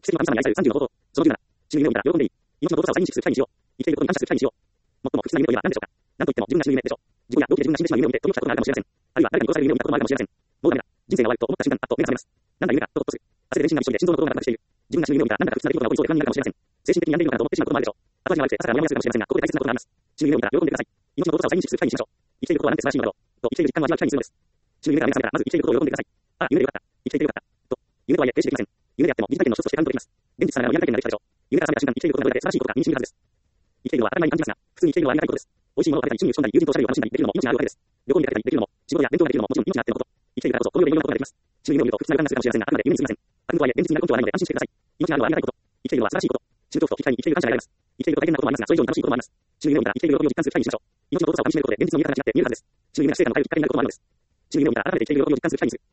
奇跡の神様に愛される30の方法。その17。死ぬ夢を見たら喜んでいい。命の尊さを再認識する機会にしよう。生きていることに感謝する機会にしよう。最も不吉な夢といえば何でしょうか。なんといっても自分が死ぬ夢でしょう。自分や病気で自分が死んでしまう夢を見て取り起きたことがあるかもしれません。あるいは誰かに殺される夢を見たこともあるかもしれません。もうダメだ。人生が終わると思った瞬間、あっと目が覚めます。なんだ夢か、とほっとする。汗で全身がびっしょりで心臓の鼓動が高くしている。自分が死ぬ夢を見たらなんだか不吉な出来事が起こりそうで不安になるかもしれません。精神的に病んでいるのかなと思ってしまうこともあるでしょう。後味が悪くて朝からモヤモヤするかもしれませんが、ここで大切なことがあります。死ぬ夢を見たら喜んでください。命の尊さを再認識する機会にしましょう。生きていることはなんて素晴らしいのだろう。と生きている実感を味わう機会にするのです。死ぬ夢が目が覚めたらまず生きていることを喜んでください。ああ、夢でよかった。生きていてよかった。と。夢とはいえ停止できません。夢であっても疑似体験の一つとしてカウントできます。現実さながらリアル体験ができたでしょう。夢から覚めた瞬間に生きていることがどれだけ素晴らしいことか身に染みるはずです。生きているのは当たり前に感じますが、普通に生きているのはありがたいことです。美味しいものを食べたり、趣味をしんだり、友人とおしゃべりを楽しんだりできるのも命があるわけです。旅行に出かけたりできるのも、仕事や勉強ができるのももちろん命があってのこと。生きているからこそ、この世でいろんなことができます。死ぬ夢を見ると不吉な予感がするかもしれませんが、あくまで夢に過ぎません。あくまで現実になる根拠はないので安心してください。命があるのはありがたいこと。生きているのは素晴らしいこと。死ぬ恐怖と引き換えに生きている感謝が得られます。生きていると大変なこともありますが、それ以上に楽しいこともあります。死ぬ夢を見たら生きている喜びを実感する機会にしましょう。命の尊さをかみしめることで現実の見え方が違って見えるはずです。死ぬ夢が死生観の変えるきっかけになることもあるのです。死ぬ夢を見たら改めて生きている喜びを実感する機会にする。